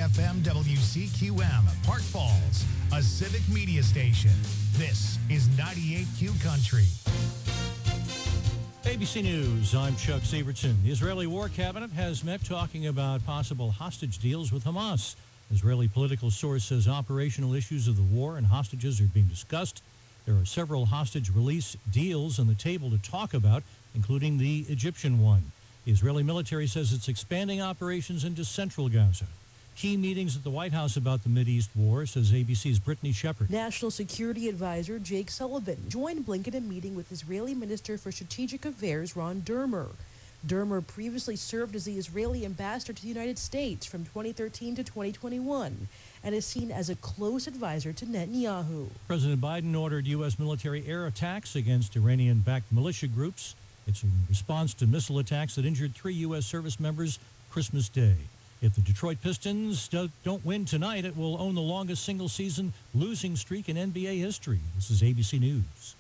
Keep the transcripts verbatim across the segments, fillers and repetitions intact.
F M W C Q M, Park Falls, a civic media station. This is ninety-eight Q Country. A B C News, I'm Chuck Sievertson. The Israeli War Cabinet has met talking about possible hostage deals with Hamas. Israeli political source says operational issues of the war and hostages are being discussed. There are several hostage release deals on the table to talk about, including the Egyptian one. The Israeli military says it's expanding operations into central Gaza. Key meetings at the White House about the Mideast war, says A B C's Brittany Shepard. National Security Advisor Jake Sullivan joined Blinken in meeting with Israeli Minister for Strategic Affairs Ron Dermer. Dermer previously served as the Israeli ambassador to the United States from twenty thirteen to twenty twenty-one and is seen as a close advisor to Netanyahu. President Biden ordered U S military air attacks against Iranian-backed militia groups. It's in response to missile attacks that injured three U S service members Christmas Day. If the Detroit Pistons don't win tonight, it will own the longest single-season losing streak in N B A history. This is A B C News.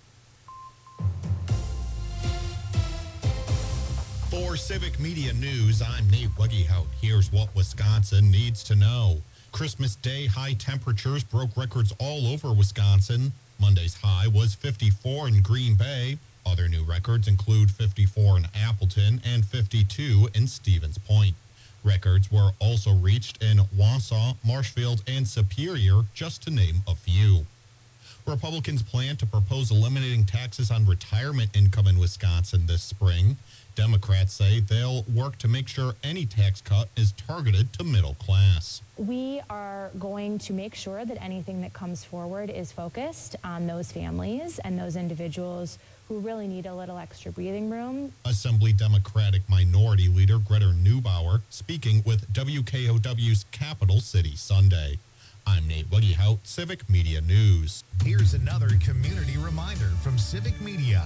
For Civic Media News, I'm Nate Wuggyhout. Here's what Wisconsin needs to know. Christmas Day high temperatures broke records all over Wisconsin. Monday's high was fifty-four in Green Bay. Other new records include fifty-four in Appleton and fifty-two in Stevens Point. Records were also reached in Wausau, Marshfield, and Superior, just to name a few. Republicans plan to propose eliminating taxes on retirement income in Wisconsin this spring. Democrats say they'll work to make sure any tax cut is targeted to middle class. We are going to make sure that anything that comes forward is focused on those families and those individuals who really need a little extra breathing room. Assembly Democratic Minority Leader Greta Neubauer speaking with W K O W's Capital City Sunday. I'm Nate Wuggyhout, Civic Media News. Here's another community reminder from Civic Media.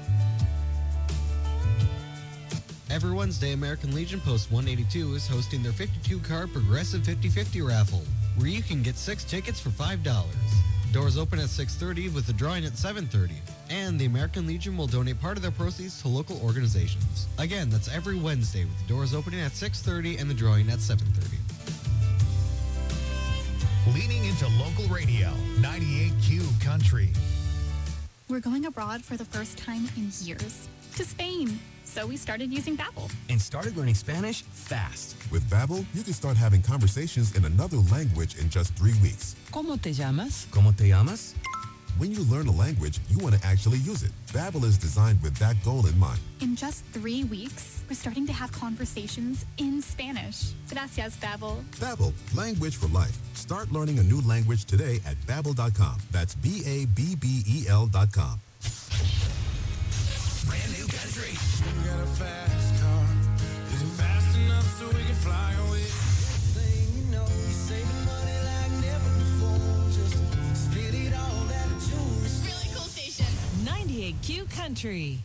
Every Wednesday, American Legion Post one eighty-two is hosting their fifty-two card Progressive fifty fifty raffle, where you can get six tickets for five dollars. Doors open at six thirty with the drawing at seven thirty, and the American Legion will donate part of their proceeds to local organizations. Again, that's every Wednesday with the doors opening at six thirty and the drawing at seven thirty. Leaning into local radio, ninety-eight Q Country. We're going abroad for the first time in years, to Spain. So we started using Babbel. And started learning Spanish fast. With Babbel, you can start having conversations in another language in just three weeks. ¿Cómo te llamas? ¿Cómo te llamas? When you learn a language, you want to actually use it. Babbel is designed with that goal in mind. In just three weeks, we're starting to have conversations in Spanish. Gracias, Babbel. Babbel, language for life. Start learning a new language today at Babbel dot com. That's B A B B E L dot com. Brand new country. You got a fast car. Is it fast enough so we can fly away? Thing you know, you saving money like never before. Just split it all that jewelry. Really cool station. ninety-eight Q Country.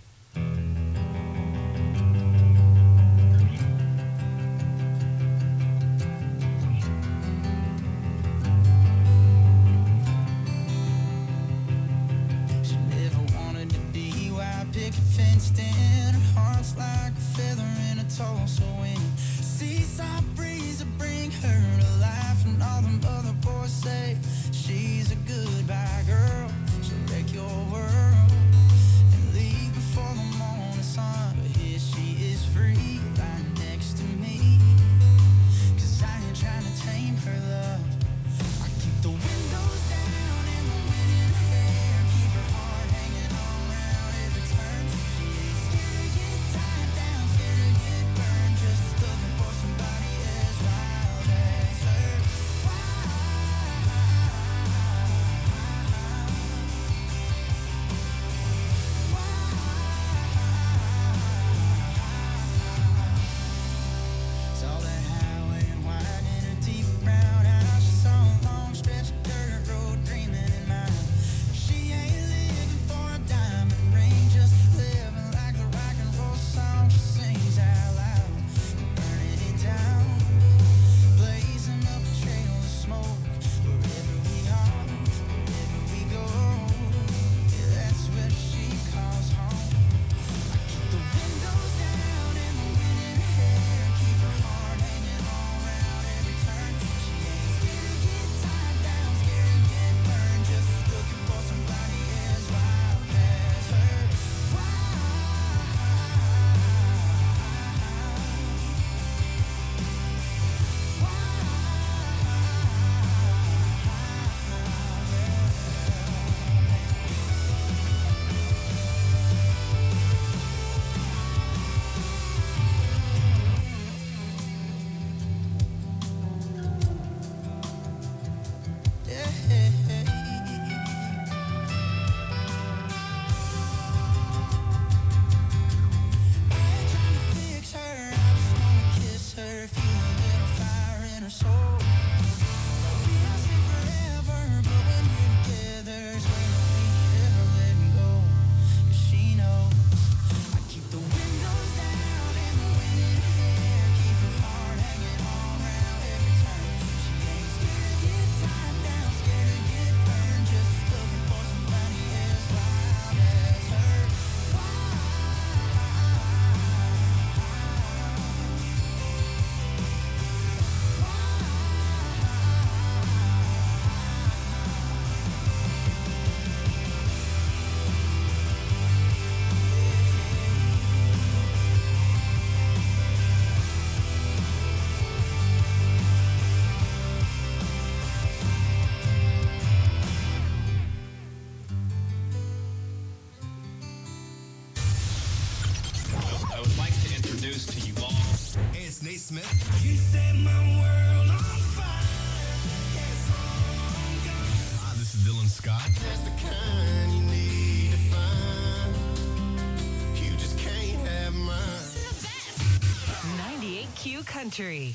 Fenced in, her heart's like a feather in a Tulsa wind. Seaside breeze will bring her to life, and all them other boys say she's a goodbye girl. She'll wreck your world and leave before the morning sun. But here she is free, right next to me. 'Cause I ain't trying to tame her love. I keep the windows down and the wind in her hair. Keep her heart hanging on round every turn. boss. Hey, it's Nate Smith. You set my world on fire. Yes, I'm gone. Hi, this is Dylan Scott. That's the kind you need to find. You just can't have mine. ninety-eight Q Country.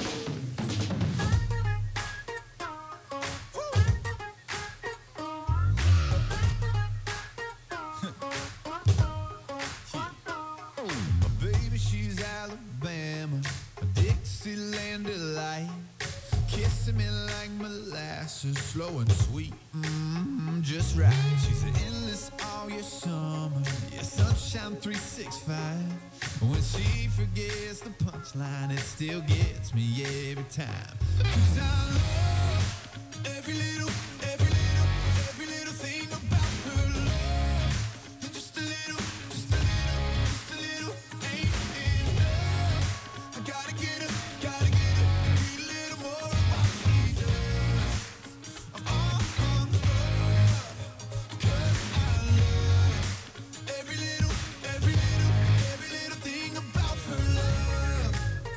Baby, she's Alabama, a Dixieland delight. Kissing me like molasses, slow and sweet, mm-hmm, just right. She's an endless all year summer, yeah, sunshine three sixty-five. When she forgets the punchline, it still gets me every time. 'Cause I love every little, every little, every little thing about her love. Just a little, just a little, just a little ain't enough. I gotta get her, gotta get her, need a little more of what she does. I'm all on love, 'cause I love every little, every little, every little thing about her love.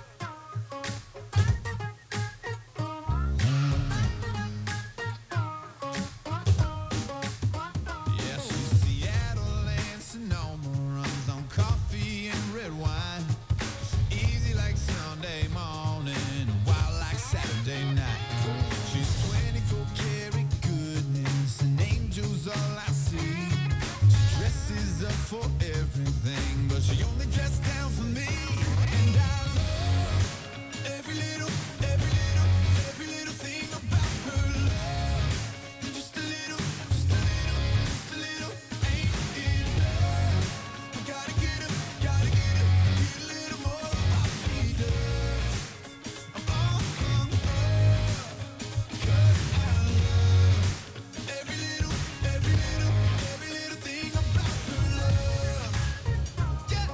Yeah, she's Seattle and Sonoma, runs on coffee and red wine. Easy like Sunday morning, wild like Saturday night. She's twenty-four karat goodness, and angels all I see. She dresses up for everything, but she only dressed down for me. And I love every little, every little, every little thing about her love. Just a little, just a little, just a little ain't enough. I gotta get her, gotta get her, need a little more of what she does. I'm all hung up, 'cause I love every little, every little, every little thing about her love. Yeah.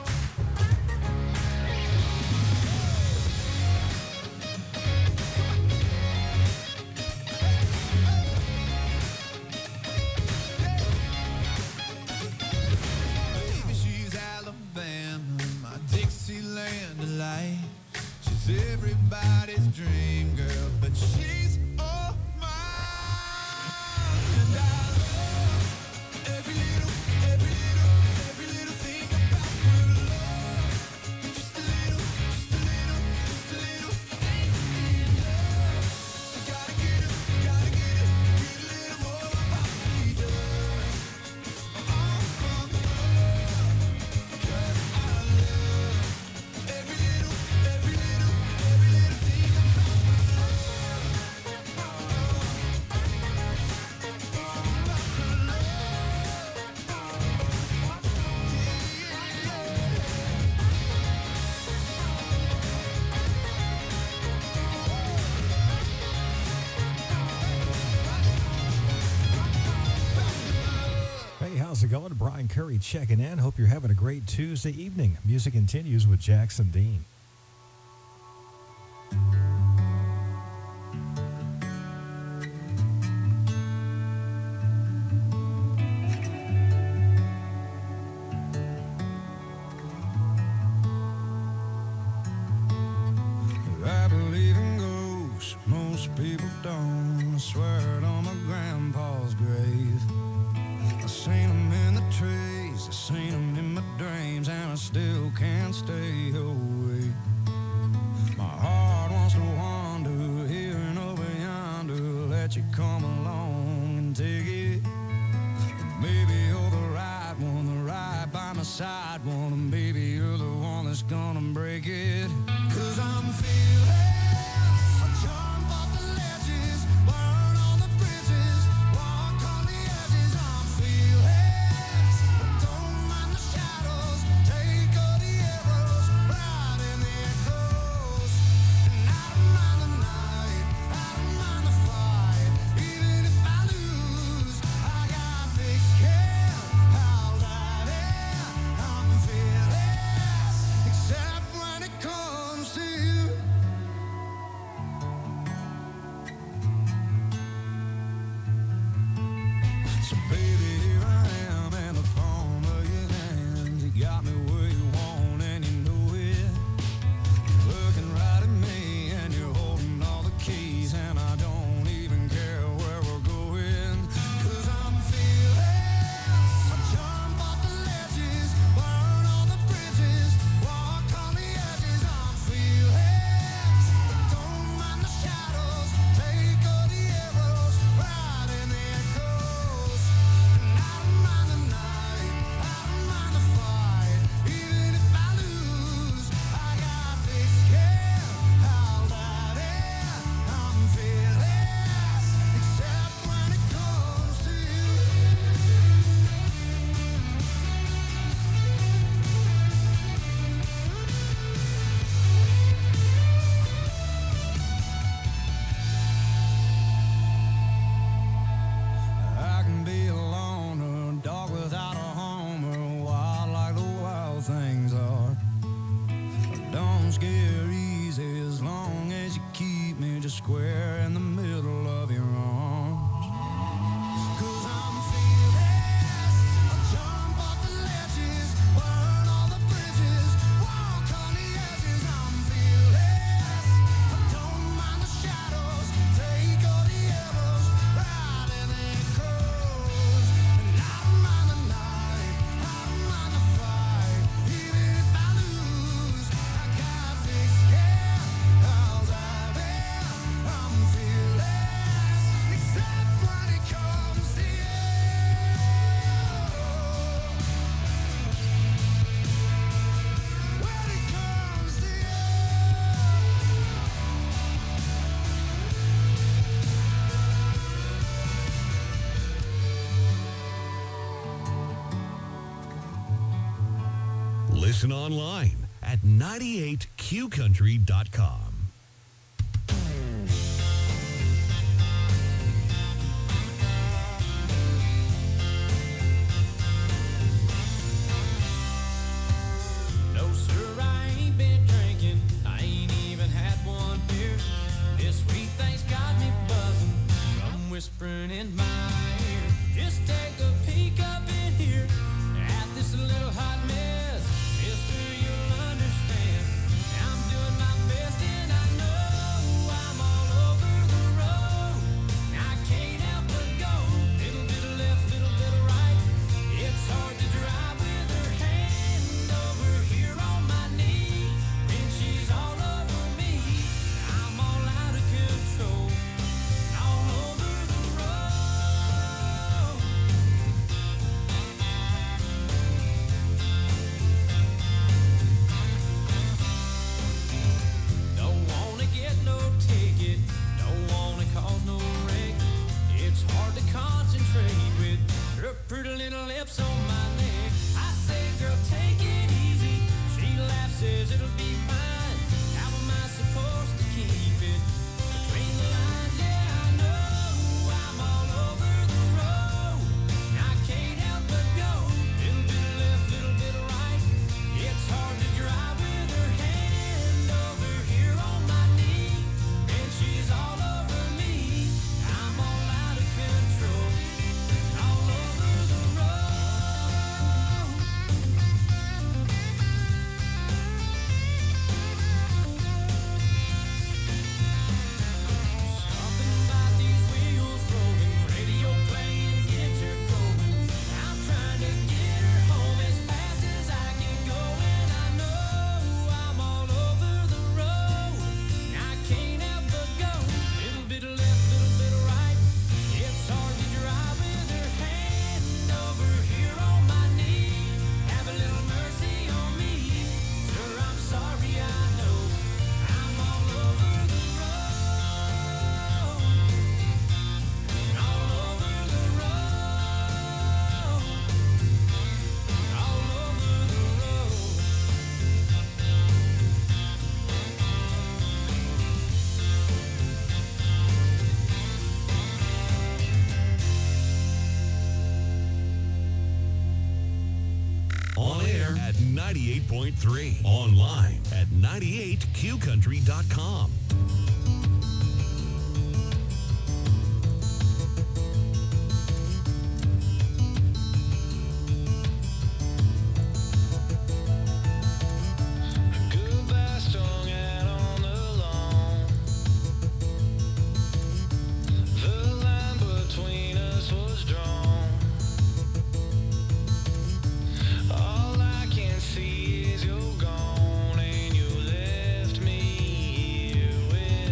Baby, she's Alabama, my Dixieland delight. She's everybody's dream girl, but she's all mine. And I love every little, every little, every little thing about her love. Just a little, just a little, just a little ain't enough. I gotta get her, gotta get her, need a little more of what she does. I'm all hung up, 'cause I love every little, every little, every little thing about her love. About her love. Hey, how's it going? Brian Curry checking in. Hope you're having a great Tuesday evening. Music continues with Jackson Dean. I believe in ghosts, most people don't. I swear it on my grandpa's grave. I seen them in the trees, I seen them in my dreams, and I still can't stay away. My heart wants to wander here and over yonder, let you come along and take it. Maybe you're the right one, the right by my side one, and baby you're the one that's gonna break it. 'Cause I'm feeling I jump off the ledges, burn on the bridges, walk on the edges. I'm feeling don't mind the shadows, take all the arrows, ride in the echoes. And I don't mind the night, I don't mind the fight, even if I lose. Listen online at ninety-eight q country dot com. No, sir, I ain't been drinking. I ain't even had one beer. This sweet thing's got me buzzing. I'm whispering in my ear. Just take a peek up in here at this little hot mess. Mister, you'll understand. I'm doing my best and I know I'm all over the road. I can't help but go. Little bit of left, little bit of right. It's hard to drive with her hand over here on my knee. And she's all over me. I'm all out of control. All over the road. Don't wanna get no ticket. Don't wanna cause no wreck. It's hard to concentrate with her pretty little lips on my neck. I say, girl, take it easy. She laughs, says it'll be fine. How am I supposed to keep it between the lines? Yeah, I know I'm all over the road. I can't help but go. Little bit of left, little bit of right. It's hard to drive with her hand over here on my knee. And she's all over me. I'm all out of control. All over the road. Something about these wheels rolling, radio playing, get her going. I'm trying to get her home as fast as I can go, and I know I'm all over the road. I can't help but go. Little bit of left, little bit of right. It's hard to drive with her hand over here on my knee. Have a little mercy on me. Sir, I'm sorry, I know I'm all over the road. All over the road. All over the road. On air at ninety-eight point three. Online at ninety-eight q country dot com. Goodbye strung out on the lawn. The line between us was drawn. All I can see is you're gone, and you left me here with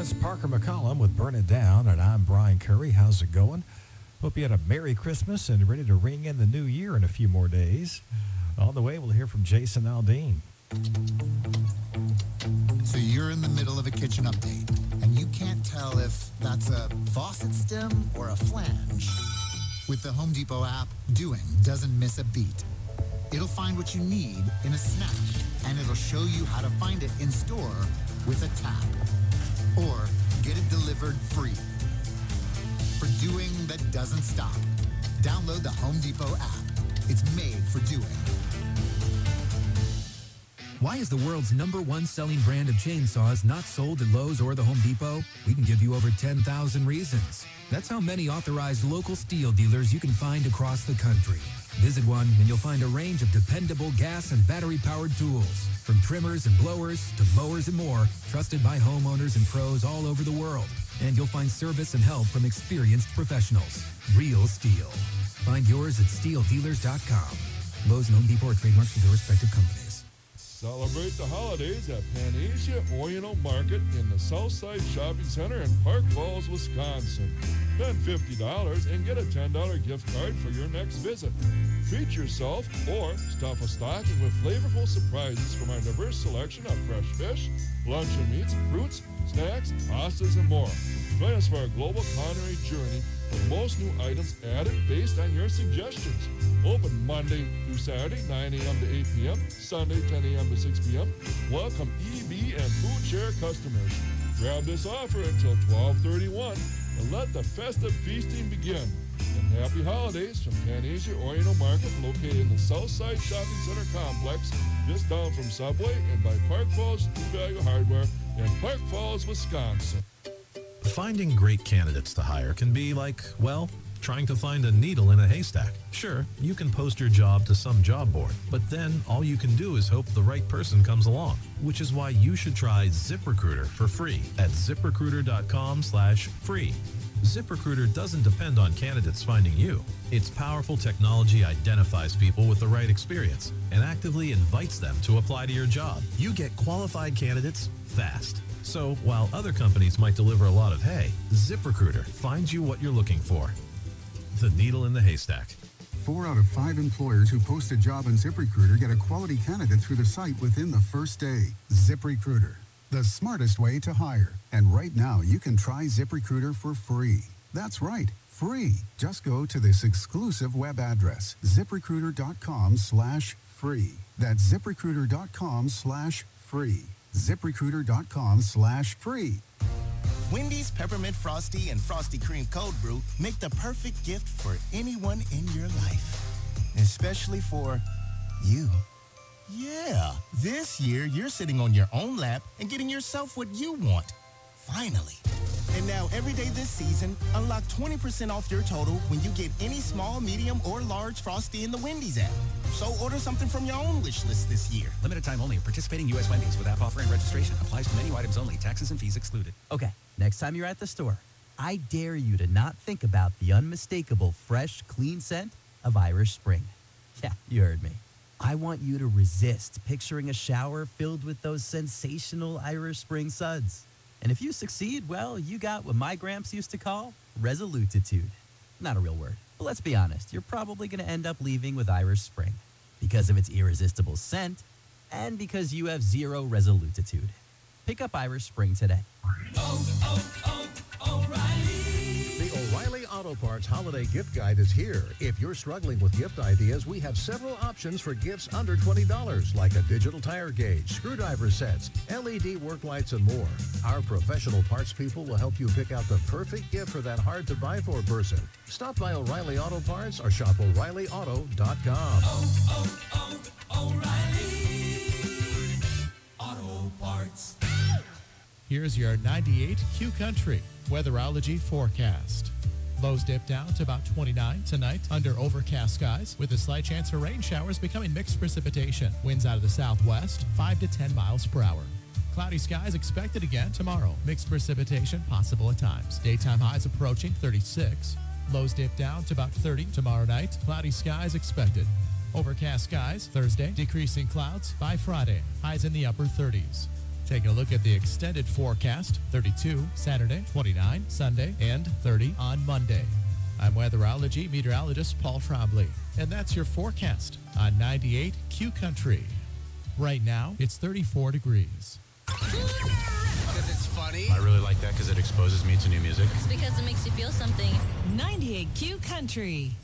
That's Parker McCollum with Burn It Down, and I'm Brian Curry. How's it going? Hope you had a Merry Christmas and ready to ring in the new year in a few more days. On the way, we'll hear from Jason Aldean. So you're in the middle of a kitchen update, and you can't tell if that's a faucet stem or a flange. With the Home Depot app, doing doesn't miss a beat. It'll find what you need in a snap, and it'll show you how to find it in store with a tap. Or get it delivered free. For doing that doesn't stop, download the Home Depot app. It's made for doing. Why is the world's number one selling brand of chainsaws not sold at Lowe's or the Home Depot? We can give you over ten thousand reasons. That's how many authorized local steel dealers you can find across the country. Visit one and you'll find a range of dependable gas and battery-powered tools. From trimmers and blowers to mowers and more, trusted by homeowners and pros all over the world. And you'll find service and help from experienced professionals. Real Steel. Find yours at steel dealers dot com. Lowe's and Home Depot are trademarks of their respective companies. Celebrate the holidays at Panasia Oriental Market in the Southside Shopping Center in Park Falls, Wisconsin. Spend fifty dollars and get a ten dollar gift card for your next visit. Treat yourself or stuff a stocking with flavorful surprises from our diverse selection of fresh fish, luncheon meats, fruits, snacks, pastas, and more. Join us for our global culinary journey with most new items added based on your suggestions. Open Monday through Saturday, nine a.m. to eight p.m., Sunday, ten a.m. to six p.m. Welcome E B and Food Share customers. Grab this offer until twelve thirty-one and let the festive feasting begin. And happy holidays from Panasia Oriental Market, located in the Southside Shopping Center complex, just down from Subway and by Park Falls True Value Hardware in Park Falls, Wisconsin. Finding great candidates to hire can be like, well, trying to find a needle in a haystack. Sure, you can post your job to some job board, but then all you can do is hope the right person comes along, which is why you should try ZipRecruiter for free at ZipRecruiter.com slash free. ZipRecruiter doesn't depend on candidates finding you. Its powerful technology identifies people with the right experience and actively invites them to apply to your job. You get qualified candidates fast. So while other companies might deliver a lot of hay, ZipRecruiter finds you what you're looking for. The needle in the haystack. Four out of five employers who post a job on ZipRecruiter get a quality candidate through the site within the first day. ZipRecruiter, the smartest way to hire. And right now, you can try ZipRecruiter for free. That's right, free. Just go to this exclusive web address, ZipRecruiter.com slash free. That's ZipRecruiter.com slash free. ZipRecruiter.com slash free. Wendy's Peppermint Frosty and Frosty Cream Cold Brew make the perfect gift for anyone in your life. Especially for you. Yeah, this year you're sitting on your own lap and getting yourself what you want. Finally. And now every day this season, unlock twenty percent off your total when you get any small, medium, or large Frosty in the Wendy's app. So order something from your own wish list this year. Limited time only. Participating U S Wendy's with app offer and registration. Applies to menu items only. Taxes and fees excluded. Okay, next time you're at the store, I dare you to not think about the unmistakable, fresh, clean scent of Irish Spring. Yeah, you heard me. I want you to resist picturing a shower filled with those sensational Irish Spring suds. And if you succeed, well, you got what my gramps used to call resolutitude. Not a real word, but let's be honest, you're probably going to end up leaving with Irish Spring because of its irresistible scent and because you have zero resolutitude. Pick up Irish Spring today. Oh, oh, oh, O'Reilly. The O'Reilly Auto Parts Holiday Gift Guide is here. If you're struggling with gift ideas, we have several options for gifts under twenty dollars, like a digital tire gauge, screwdriver sets, L E D work lights, and more. Our professional parts people will help you pick out the perfect gift for that hard-to-buy-for person. Stop by O'Reilly Auto Parts or shop O'Reilly Auto dot com. Oh, oh, oh, O'Reilly Auto Parts. Here's your ninety-eight Q Country weatherology forecast. Lows dip down to about twenty-nine tonight under overcast skies with a slight chance for rain showers becoming mixed precipitation. Winds out of the southwest, five to ten miles per hour. Cloudy skies expected again tomorrow. Mixed precipitation possible at times. Daytime highs approaching thirty-six. Lows dip down to about thirty tomorrow night. Cloudy skies expected. Overcast skies Thursday. Decreasing clouds by Friday. Highs in the upper thirties. Taking a look at the extended forecast, thirty-two Saturday, twenty-nine Sunday, and thirty on Monday. I'm weatherology meteorologist Paul Trombley, and that's your forecast on ninety-eight Q Country. Right now, it's thirty-four degrees. Because it's funny. I really like that because it exposes me to new music. It's because it makes you feel something. ninety-eight Q Country.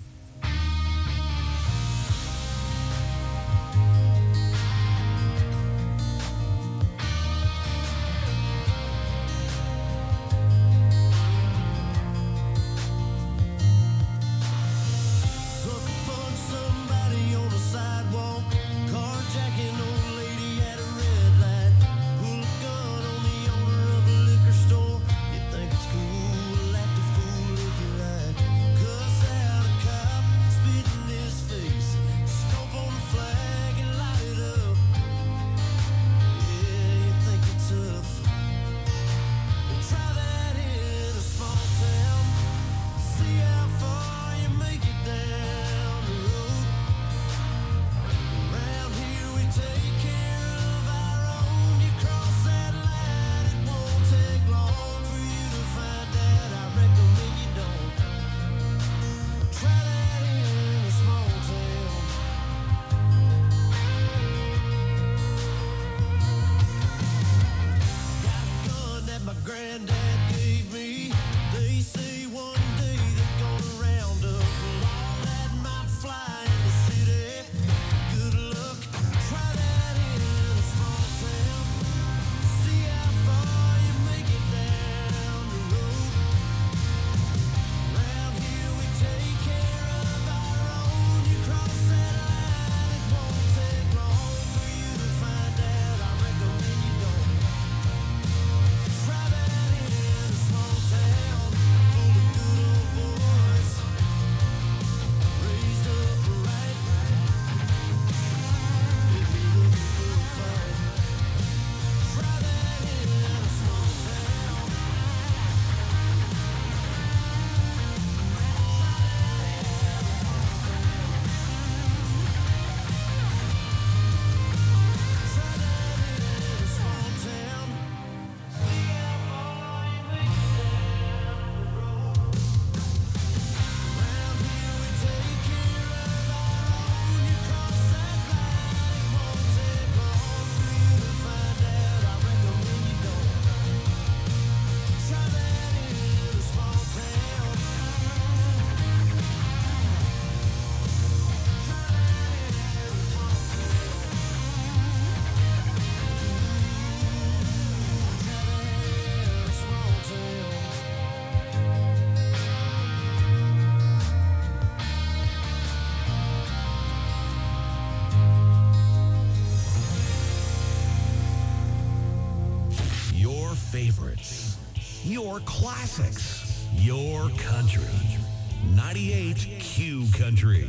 Favorites, your classics, your country. ninety-eight Q Country.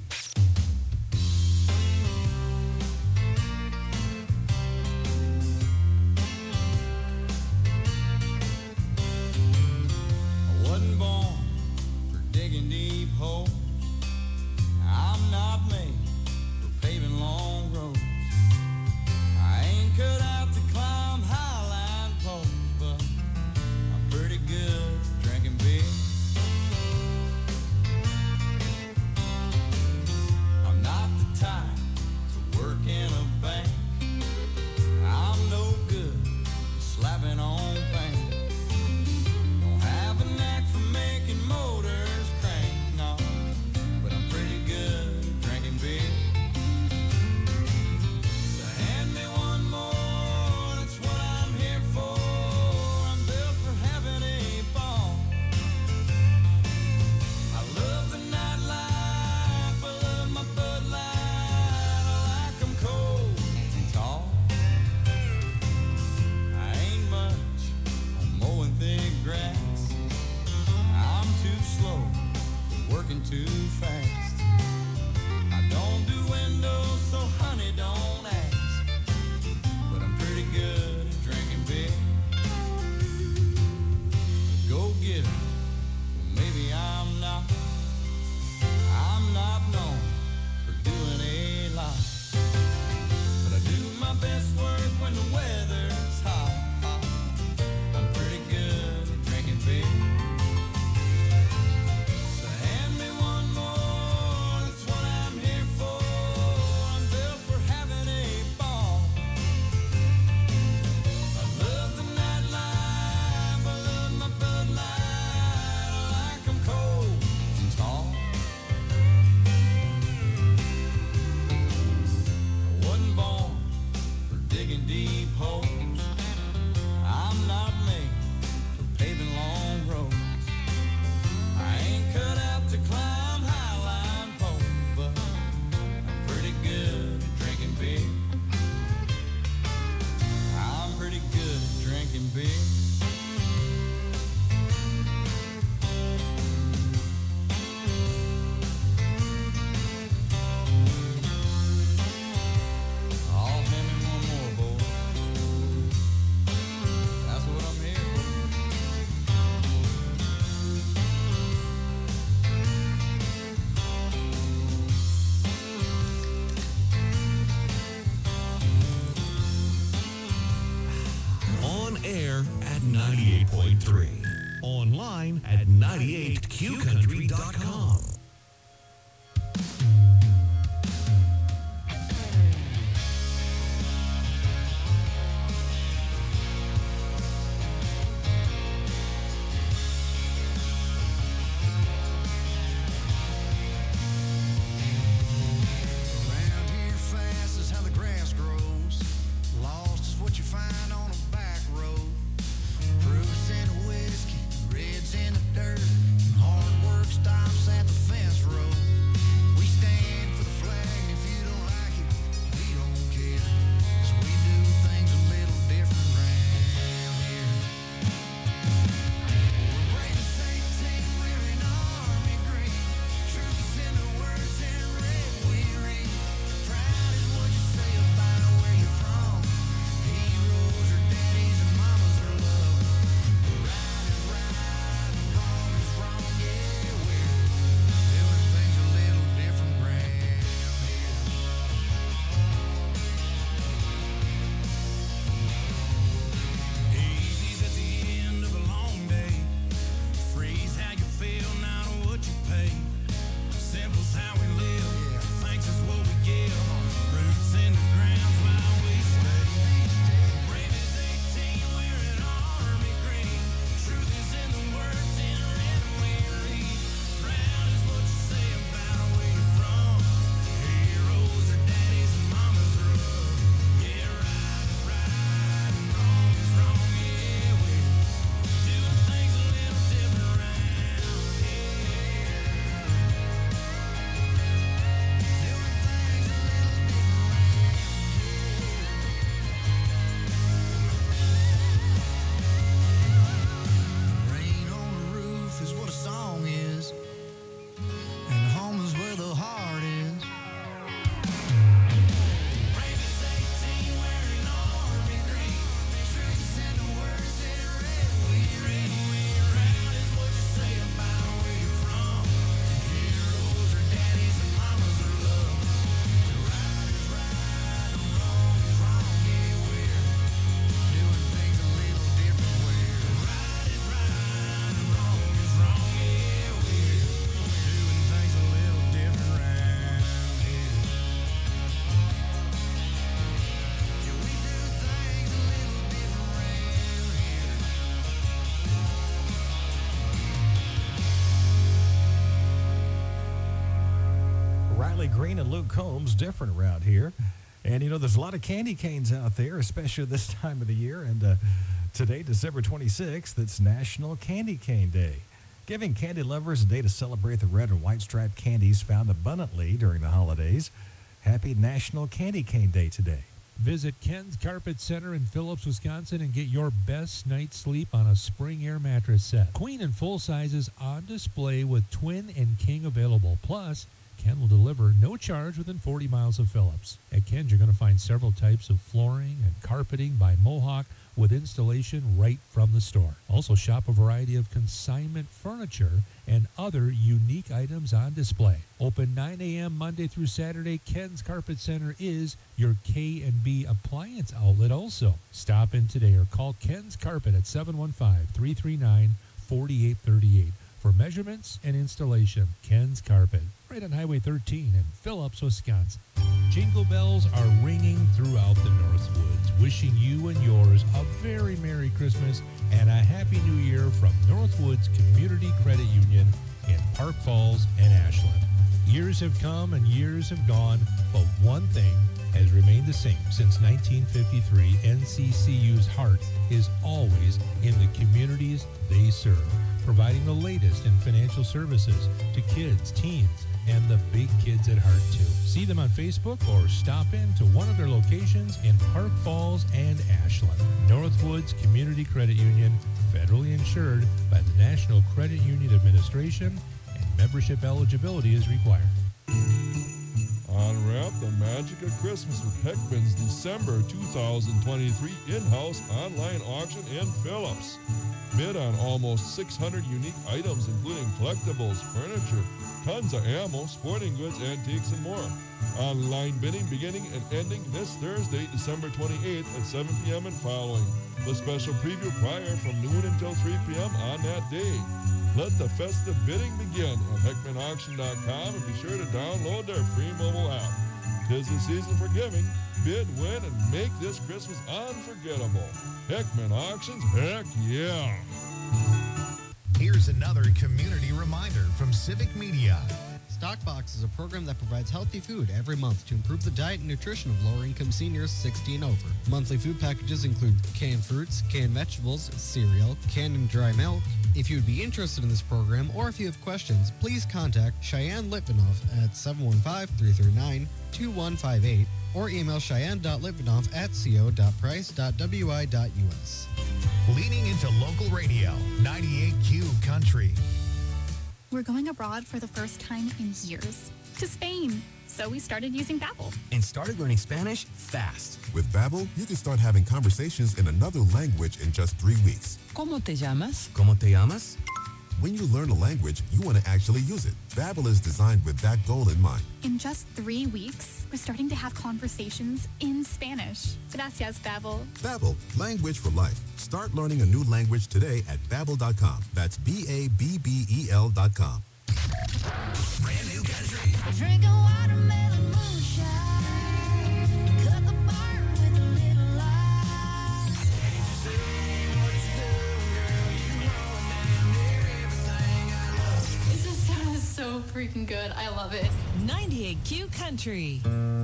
I wasn't born for digging deep holes. I'm not made for paving long roads. I ain't cut out to climb highline poles, but I'm pretty good at drinking beer. air at ninety-eight point three. Online at ninety-eight q country dot com. Green and Luke Combs different around here. And, you know, there's a lot of candy canes out there, especially this time of the year. And uh, today, December twenty-sixth, it's National Candy Cane Day, giving candy lovers a day to celebrate the red and white striped candies found abundantly during the holidays. Happy National Candy Cane Day today. Visit Ken's Carpet Center in Phillips, Wisconsin, and get your best night's sleep on a Spring Air mattress set. Queen and full sizes on display with twin and king available. Plus, Ken will deliver no charge within forty miles of Phillips. At Ken's, you're going to find several types of flooring and carpeting by Mohawk with installation right from the store. Also, shop a variety of consignment furniture and other unique items on display. Open nine a.m. Monday through Saturday, Ken's Carpet Center is your K and B appliance outlet also. Stop in today or call Ken's Carpet at seven one five, three three nine, four eight three eight for measurements and installation. Ken's Carpet, right on Highway thirteen in Phillips, Wisconsin. Jingle bells are ringing throughout the Northwoods, wishing you and yours a very Merry Christmas and a Happy New Year from Northwoods Community Credit Union in Park Falls and Ashland. Years have come and years have gone, but one thing has remained the same since nineteen fifty-three. N C C U's heart is always in the communities they serve, providing the latest in financial services to kids, teens, and the big kids at heart too. See them on Facebook or stop in to one of their locations in Park Falls and Ashland. Northwoods Community Credit Union, federally insured by the National Credit Union Administration, and membership eligibility is required. Unwrap the magic of Christmas with Heckman's December two thousand twenty-three in-house online auction in Phillips. Bid on almost six hundred unique items, including collectibles, furniture, tons of ammo, sporting goods, antiques, and more. Online bidding beginning and ending this Thursday, December twenty-eighth at seven p.m. and following. The special preview prior from noon until three p.m. on that day. Let the festive bidding begin at Heckman Auction dot com and be sure to download their free mobile app. 'Tis the season for giving. Bid, win, and make this Christmas unforgettable. Heckman Auctions, heck yeah! Here's another community reminder from Civic Media. Stockbox is a program that provides healthy food every month to improve the diet and nutrition of lower-income seniors sixty and over. Monthly food packages include canned fruits, canned vegetables, cereal, canned and dry milk. If you would be interested in this program or if you have questions, please contact Cheyenne Litvinoff at seven one five, three three nine, two one five eight or email cheyenne dot litvinoff at co dot price dot w i dot u s. Leaning into local radio, ninety-eight Q Country. We're going abroad for the first time in years. To Spain. So we started using Babbel. And started learning Spanish fast. With Babbel, you can start having conversations in another language in just three weeks. ¿Cómo te llamas? ¿Cómo te llamas? When you learn a language, you want to actually use it. Babbel is designed with that goal in mind. In just three weeks, we're starting to have conversations in Spanish. Gracias, Babbel. Babbel, language for life. Start learning a new language today at babbel dot com. That's B A B B E L dot com. Brand new country. Drinking watermelon moonshine. Cut the bar with a little light. Can't you see what you're doing, girl? You know damn near everything I love. This just sounds so freaking good. I love it. ninety-eight Q Country.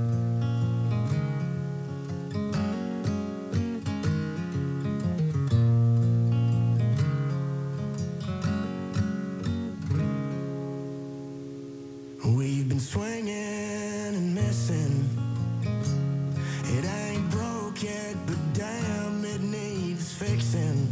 We've been swinging and missing. It ain't broke yet, but damn, it needs fixing.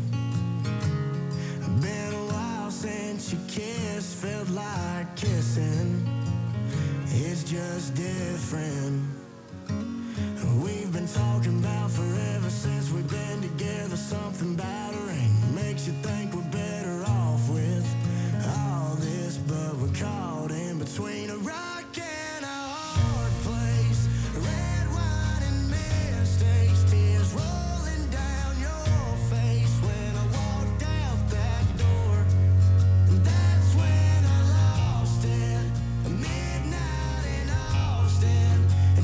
Been a while since you kissed, felt like kissing. It's just different. We've been talking about forever since we've been together. Something about a ring makes you think we're better off with all this, but we're caught in between a rock and a hard place. Red wine and mistakes, tears rolling down your face when I walked out that door. That's when I lost it. Midnight in Austin.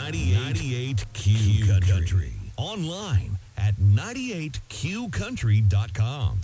ninety-eight Q Country. Online at ninety-eight Q country dot com.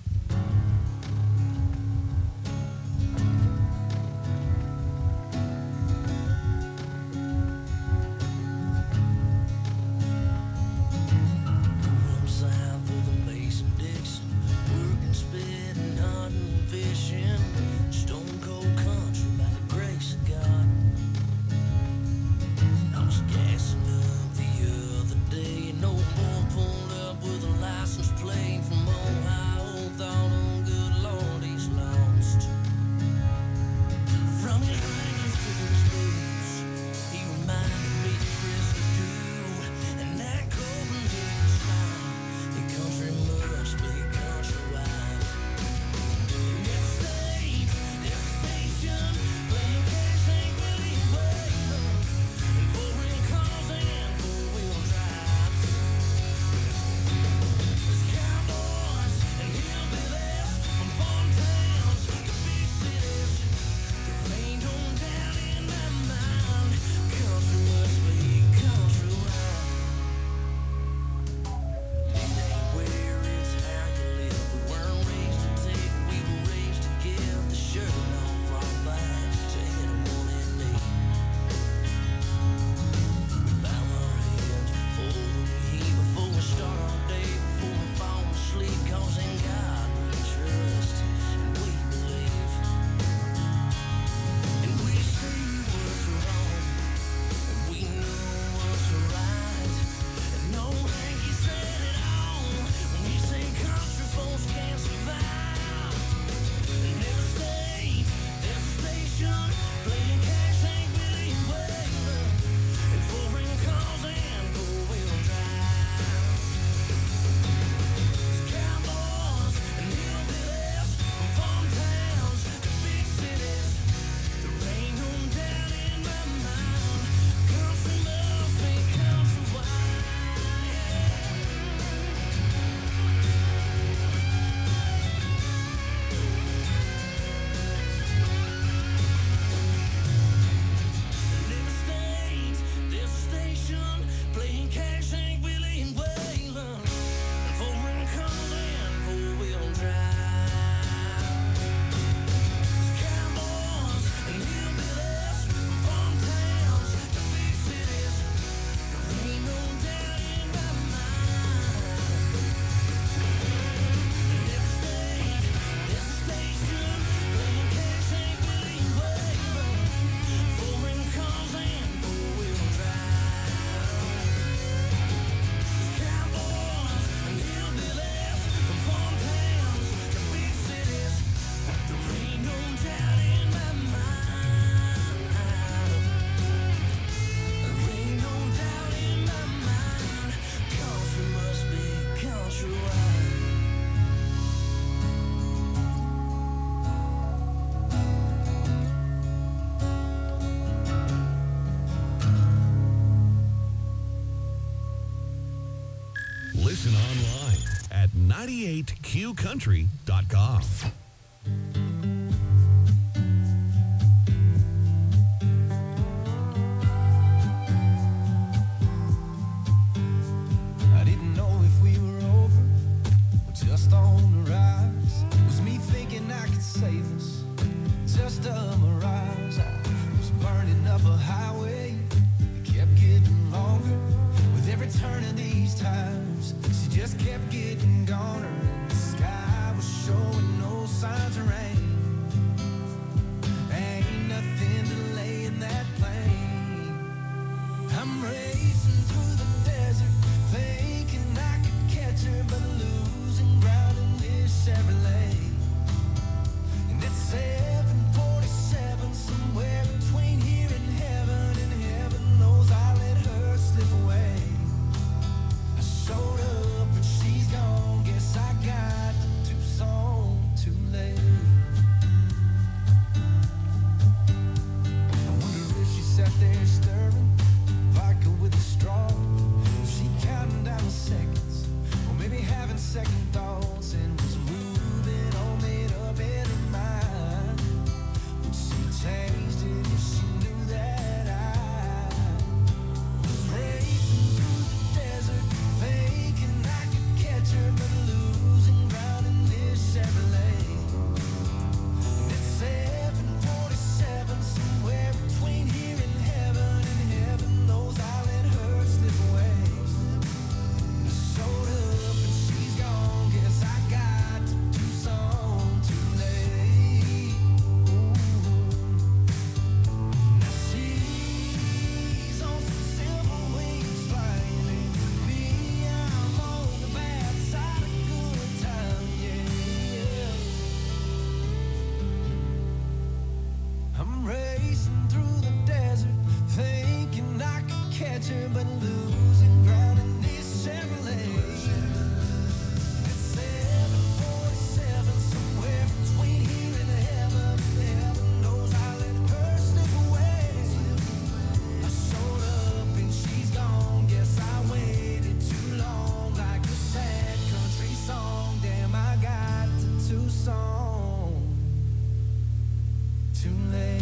Listen online at ninety-eight Q country dot com. I didn't know if we were over or just on the rise. Was me thinking I could save us, just a mirage. I was burning up a highway that kept getting longer with every turn of these times. She just kept getting goner, and the sky was showing no signs of rain. Ain't nothing delaying that plane. I'm racing through the desert, thinking I could catch her, but losing ground in this Chevrolet. And it's seven forty-seven, somewhere between here and heaven, and heaven knows I let her slip away. I showed up and she's gone, guess I got to Tucson too late. I wonder if she sat there stirring vodka with a straw, if she counting down the seconds, or maybe having second thoughts and was moving on nature, but losing ground in this Chevrolet. It's seven forty-seven, somewhere between here and heaven. Heaven knows I let her slip away. I showed up and she's gone. Guess I waited too long, like a sad country song. Damn, I got to Tucson too late.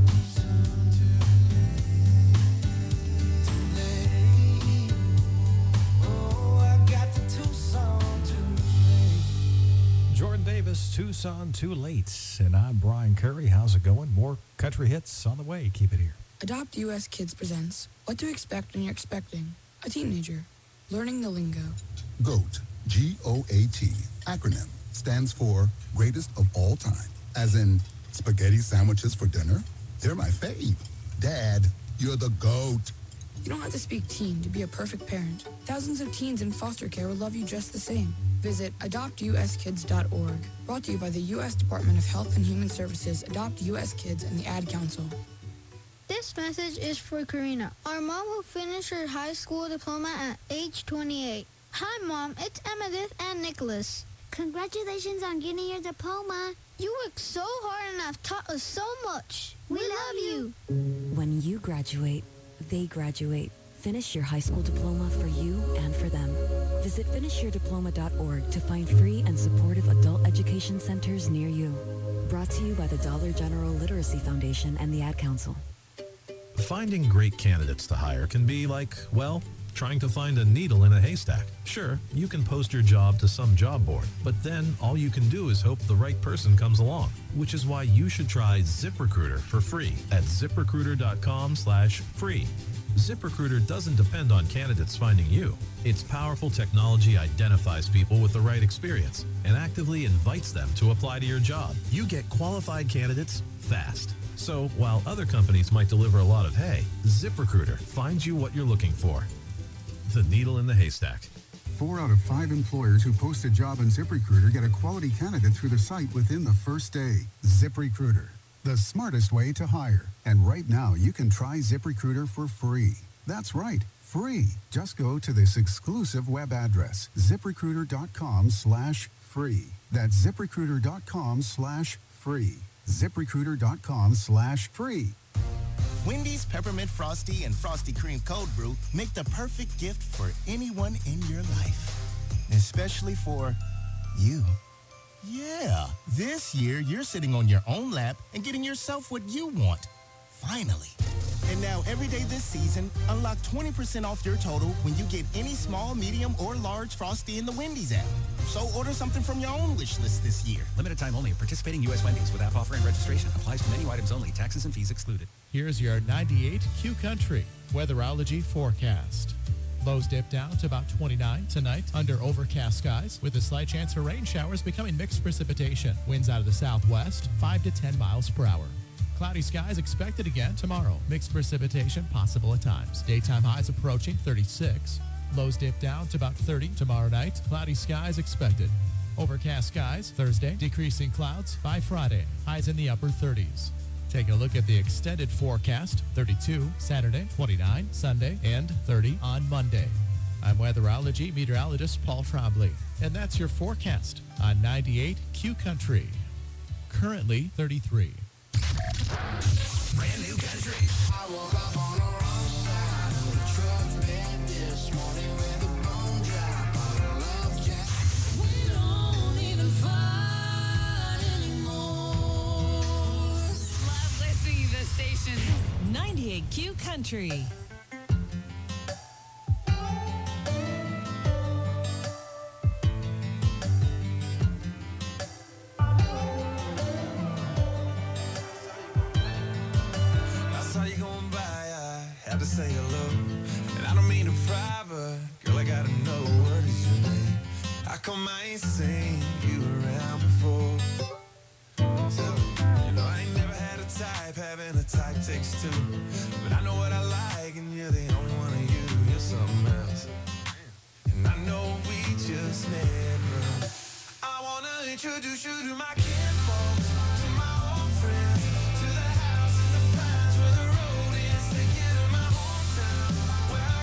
Jordan Davis, Tucson Too Late. And I'm Brian Curry. How's it going? More country hits on the way. Keep it here. Adopt U S Kids presents What to Expect When You're Expecting a Teenager. Learning the lingo. GOAT, G O A T, acronym, stands for Greatest of All Time. As in, spaghetti sandwiches for dinner? They're my fave. Dad, you're the GOAT. You don't have to speak teen to be a perfect parent. Thousands of teens in foster care will love you just the same. Visit adopt u s kids dot org. Brought to you by the U S Department of Health and Human Services, Adopt U S Kids, and the Ad Council. This message is for Karina, our mom who finished her high school diploma at age twenty-eight. Hi, Mom. It's Emmettith and Nicholas. Congratulations on getting your diploma. You worked so hard and have taught us so much. We, we love you. When you graduate, they graduate. Finish your high school diploma for you and for them. Visit finish your diploma dot org to find free and supportive adult education centers near you. Brought to you by the Dollar General Literacy Foundation and the Ad Council. Finding great candidates to hire can be like, well, trying to find a needle in a haystack. Sure, you can post your job to some job board, but then all you can do is hope the right person comes along, which is why you should try ZipRecruiter for free at ziprecruiter dot com slash free. ZipRecruiter doesn't depend on candidates finding you. Its powerful technology identifies people with the right experience and actively invites them to apply to your job. You get qualified candidates fast. So while other companies might deliver a lot of hay, ZipRecruiter finds you what you're looking for. The needle in the haystack. Four out of five employers who post a job on ZipRecruiter get a quality candidate through the site within the first day. ZipRecruiter, the smartest way to hire. And right now, you can try ZipRecruiter for free. That's right, free. Just go to this exclusive web address, ziprecruiter dot com slash free. That's ziprecruiter dot com slash free. ziprecruiter dot com slash free. Wendy's Peppermint Frosty and Frosty Cream Cold Brew make the perfect gift for anyone in your life, especially for you. Yeah, this year you're sitting on your own lap and getting yourself what you want. Finally. And now every day this season, unlock twenty percent off your total when you get any small, medium, or large Frosty in the Wendy's app. So order something from your own wish list this year. Limited time only. Participating U S Wendy's with app offer and registration. Applies to menu items only. Taxes and fees excluded. Here's your ninety-eight Q Country Weatherology forecast. Lows dip down to about twenty-nine tonight under overcast skies with a slight chance for rain showers becoming mixed precipitation. Winds out of the southwest, five to ten miles per hour. Cloudy skies expected again tomorrow. Mixed precipitation possible at times. Daytime highs approaching thirty-six. Lows dip down to about thirty tomorrow night. Cloudy skies expected. Overcast skies Thursday. Decreasing clouds by Friday. Highs in the upper thirties. Taking a look at the extended forecast. thirty-two Saturday, twenty-nine Sunday, and thirty on Monday. I'm weatherology meteorologist Paul Trombley. And that's your forecast on ninety-eight Q Country. Currently thirty-three. Brand new country. I woke up on the wrong side of the truck bed this morning with a bone drop on a love jack. We don't even fight anymore. Love listening to the station. ninety-eight Q Country. To say hello, and I don't mean to pry, but girl, I gotta know what is your name. How come I ain't seen you around before? So, you know, I ain't never had a type, having a type takes two. But I know what I like, and you're the only one of you. You're something else, and I know we just never. I wanna introduce you to my kinfolk, to my old friends, to the house in the pines where the road is. Take you to my hometown, where I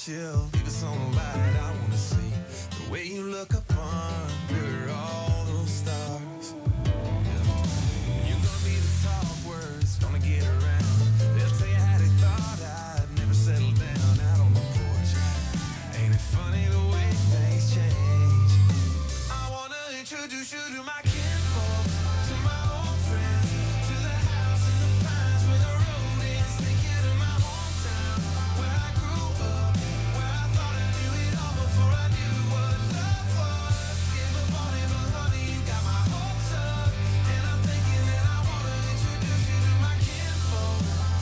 chill. Leave us on the light. I wanna see the way you look up under all those stars. Yeah. You're gonna be the talk words, gonna get around. They'll tell you how they thought I'd never settle down out on the porch. Ain't it funny the way things change? I wanna introduce you to my kinfolk, to my old friends, to the house in the pines where the road is. Take you to my hometown, where I grew up, where I thought I knew it all before I knew what love was. Give up on it, but honey, you got my hopes up, and I'm thinking that I wanna introduce you to my kinfolk.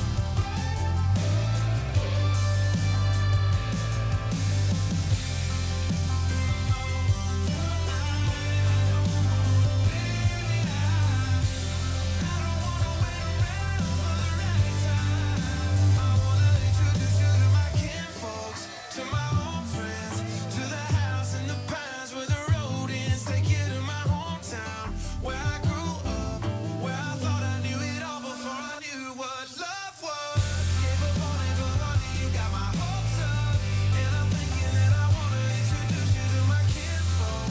To my old friends, to the house in the pines where the road ends. Take you to my hometown, where I grew up, where I thought I knew it all before I knew what love was. Gave up on it, but honey, you got my hopes up, and I'm thinking that I wanna introduce you to my kinfolk.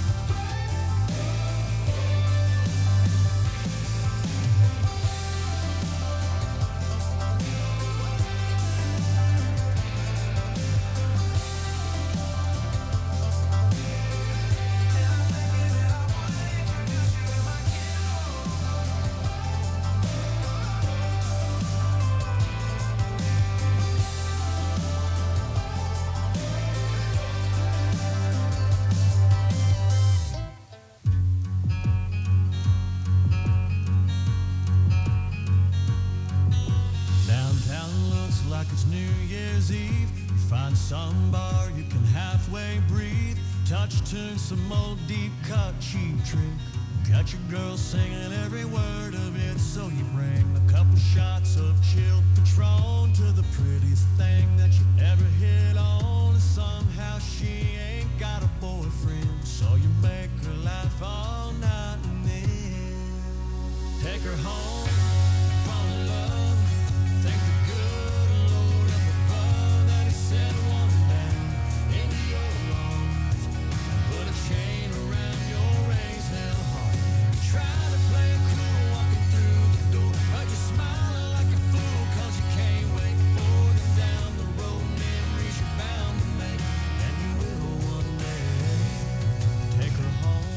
Downtown looks like it's New Year's Eve. You find some bar you can halfway breathe. Touch tune, some old deep cut cheap trick. Got your girl singing every word of it, so you bring a couple shots of chilled Patron to the prettiest thing that you ever hit on. And somehow she ain't got a boyfriend, so you make her laugh all night and then take her home, fall in love. Thank the good Lord up above that He sent one down into your arms. Put a chain around your raised hell heart. Try to play it cool walking through the door, but you're smiling like a fool 'cause you can't wait for them down the road. Memories you're bound to make, and you will one day. Take her home.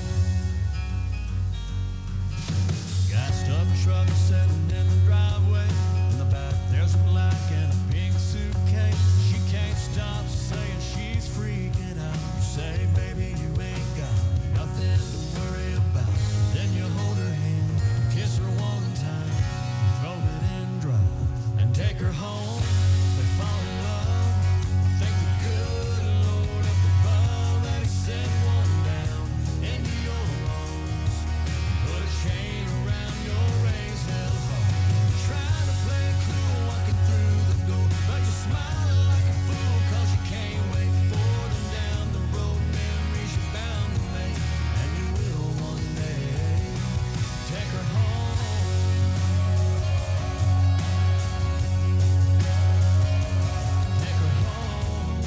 Got stuck truck sitting in the driveway. In the back there's a black and a pink suitcase. She can't stop saying she's freaking out. You say, baby, you ain't got nothing to worry about. Then you hold her hand, kiss her one time, throw it in drive, and take her home. They fall in love. Thank the good Lord up above that He sent one down into your arms. Put a chain around your raised hell heart. Trying to play it cool walking through the door, but you're smiling like a fool 'cause you can't wait for them down the road. Memories you're bound to make, and you will one day. Take her home. Take her home.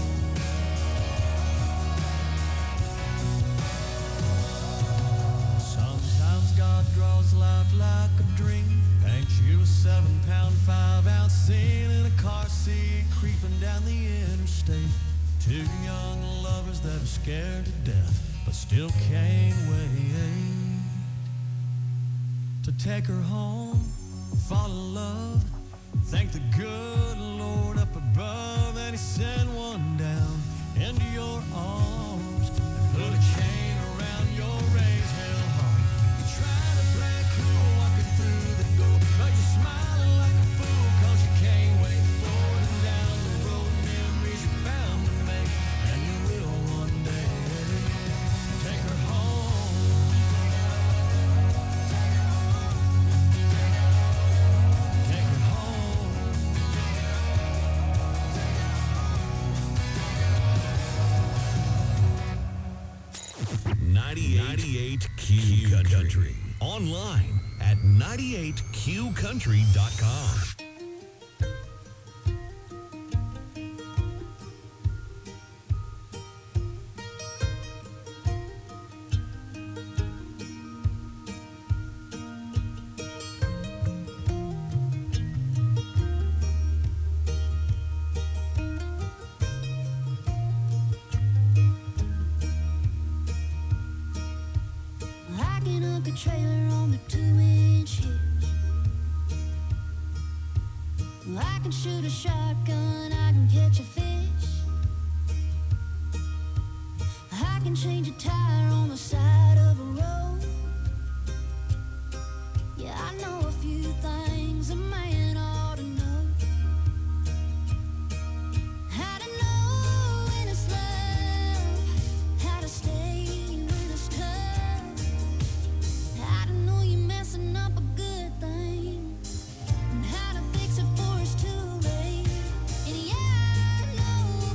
Sometimes God draws life like a dream. Paints you a seven pound, five ounce scene in a car seat, creeping down the interstate. Two young lovers that are scared to death, but still can't wait to take her home, fall in love. Thank the good Lord up above that He sent one down into your arms. Put a chain around your raised hell heart. You try to play it cool walking through the door, but you're smiling like a fool 'cause you can't wait for them down the road. Memories you're bound to make, and you will one day. Take her home. Take her home. ninety-eight Q Country. Online at ninety-eight Q country dot com. can shoot a shotgun, I can catch a fish. I can change a tire on the side of a road. Yeah, I know a few things